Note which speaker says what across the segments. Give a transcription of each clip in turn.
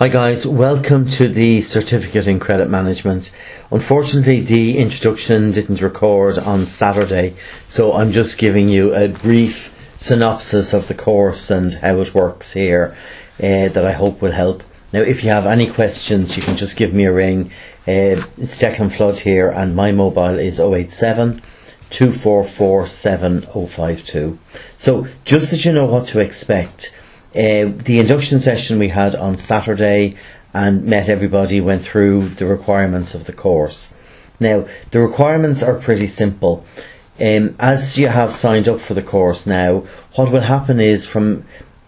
Speaker 1: Hi guys, welcome to the Certificate in Credit Management. Unfortunately, the introduction didn't record on Saturday, so I'm just giving you a brief synopsis of the course and how it works here that I hope will help. Now, if you have any questions, you can just give me a ring. It's Declan Flood here, and my mobile is 087 244 7052. So, just that you know what to expect. The induction session we had on Saturday and met everybody, went through the requirements of the course. Now, the requirements are pretty simple. As you have signed up for the course now, what will happen is from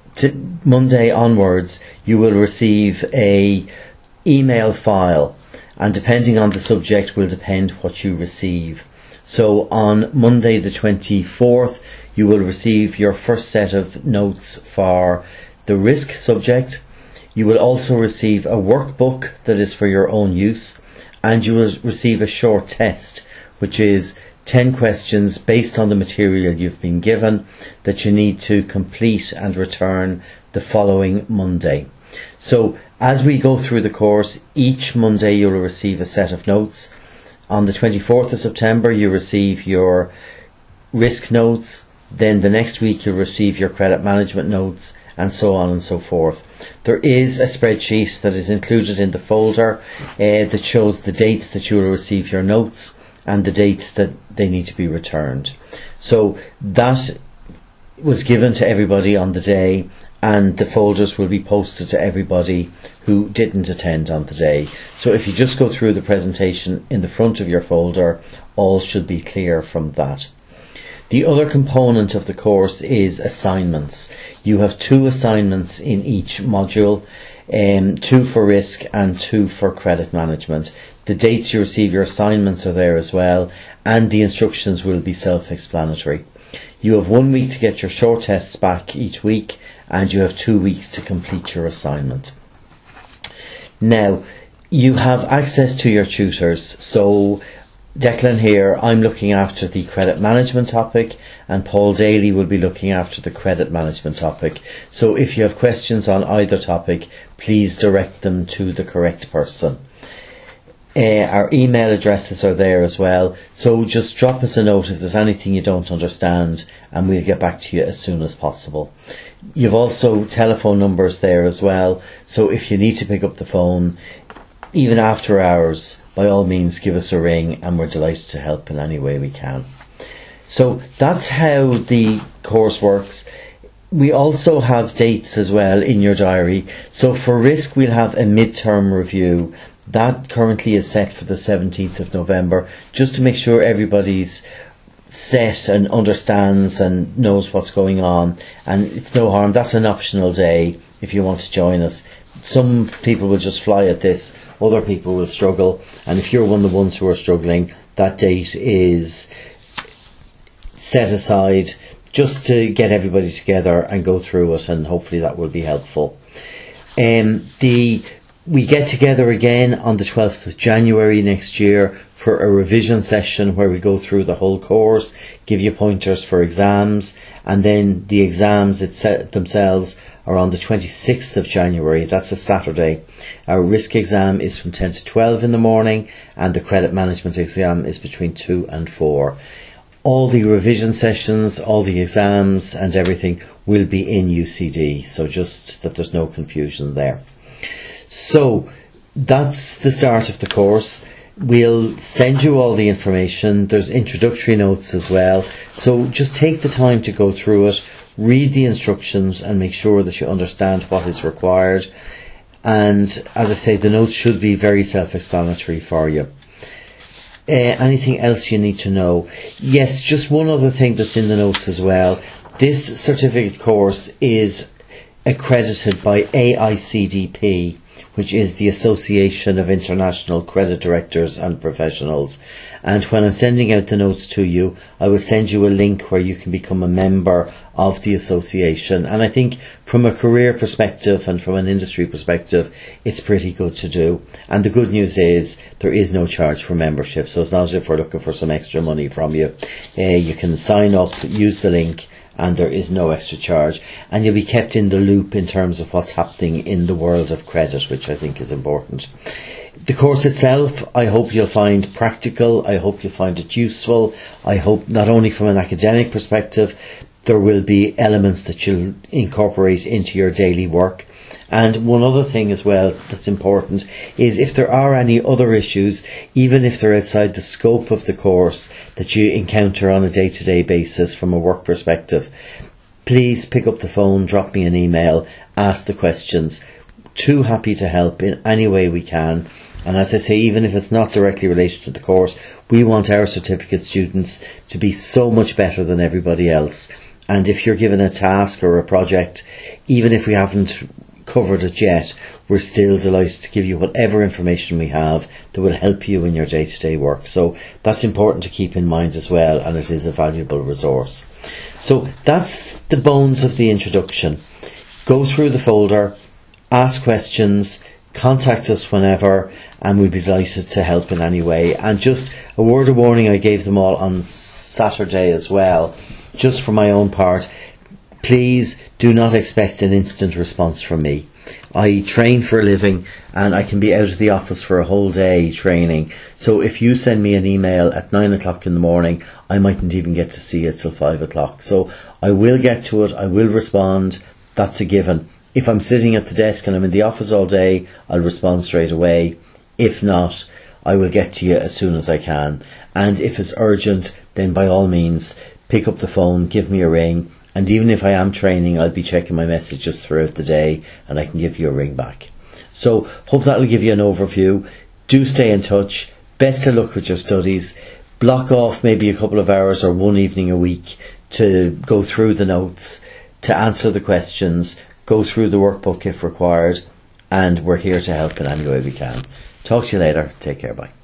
Speaker 1: Monday onwards, you will receive a email file, and depending on the subject will depend what you receive. So on Monday the 24th, you will receive your first set of notes for the risk subject. You will also receive a workbook that is for your own use, and you will receive a short test, which is 10 questions based on the material you've been given that you need to complete and return the following Monday. So as we go through the course, each Monday you'll receive a set of notes. On the 24th of September, you receive your risk notes. Then the next week you'll receive your credit management notes, and so on and so forth. There is a spreadsheet that is included in the folder that shows the dates that you will receive your notes and the dates that they need to be returned. So that was given to everybody on the day, and the folders will be posted to everybody who didn't attend on the day. So if you just go through the presentation in the front of your folder, all should be clear from that. The other component of the course is assignments. You have 2 assignments in each module, 2 for risk and 2 for credit management. The dates you receive your assignments are there as well, and the instructions will be self-explanatory. You have 1 week to get your short tests back each week, and you have 2 weeks to complete your assignment. Now, you have access to your tutors. So Declan here, I'm looking after the credit management topic, and Paul Daly will be looking after the credit management topic. So if you have questions on either topic, please direct them to the correct person. Our email addresses are there as well, so just drop us a note if there's anything you don't understand, and we'll get back to you as soon as possible. You've also telephone numbers there as well, so if you need to pick up the phone, even after hours, by all means give us a ring, and we're delighted to help in any way we can. So that's how the course works. We also have dates as well in your diary. So for risk, we'll have a midterm review. That currently is set for the 17th of November, just to make sure everybody's set and understands and knows what's going on. And it's no harm, that's an optional day if you want to join us. Some people will just fly at this, other people will struggle, and if you're one of the ones who are struggling, that date is set aside just to get everybody together and go through it, and hopefully that will be helpful. We get together again on the 12th of January next year for a revision session where we go through the whole course, give you pointers for exams, and then the exams themselves are on the 26th of January. That's a Saturday. Our risk exam is from 10 to 12 in the morning, and the credit management exam is between 2 and 4. All the revision sessions, all the exams and everything will be in UCD, so just that there's no confusion there. So that's the start of the course. We'll send you all the information. There's introductory notes as well. So just take the time to go through it, read the instructions, and make sure that you understand what is required. And as I say, the notes should be very self-explanatory for you. Anything else you need to know? Yes, just one other thing that's in the notes as well. This certificate course is accredited by AICDP, which is the Association of International Credit Directors and Professionals. And when I'm sending out the notes to you, I will send you a link where you can become a member of the association. And I think from a career perspective and from an industry perspective, it's pretty good to do. And the good news is there is no charge for membership. So it's not as if we're looking for some extra money from you. You can sign up, use the link, and there is no extra charge, and you'll be kept in the loop in terms of what's happening in the world of credit, which I think is important. The course itself, I hope you'll find practical, I hope you'll find it useful, I hope not only from an academic perspective, there will be elements that you'll incorporate into your daily work. And one other thing as well that's important is if there are any other issues, even if they're outside the scope of the course that you encounter on a day-to-day basis from a work perspective, please pick up the phone, drop me an email, ask the questions. Too happy to help in any way we can. And as I say, even if it's not directly related to the course, we want our certificate students to be so much better than everybody else. And if you're given a task or a project, even if we haven't covered it yet, we're still delighted to give you whatever information we have that will help you in your day-to-day work. So that's important to keep in mind as well, and it is a valuable resource. So that's the bones of the introduction. Go through the folder, ask questions, contact us whenever, and we'll be delighted to help in any way. And just a word of warning, I gave them all on Saturday as well, just for my own part. Please do not expect an instant response from me. I train for a living and I can be out of the office for a whole day training. So if you send me an email at 9 o'clock in the morning, I mightn't even get to see it till 5 o'clock. So I will get to it, I will respond, that's a given. If I'm sitting at the desk and I'm in the office all day, I'll respond straight away. If not, I will get to you as soon as I can. And if it's urgent, then by all means, pick up the phone, give me a ring. And even if I am training, I'll be checking my messages throughout the day and I can give you a ring back. So, hope that'll give you an overview. Do stay in touch. Best of luck with your studies. Block off maybe a couple of hours or one evening a week to go through the notes, to answer the questions, go through the workbook if required, and we're here to help in any way we can. Talk to you later. Take care. Bye.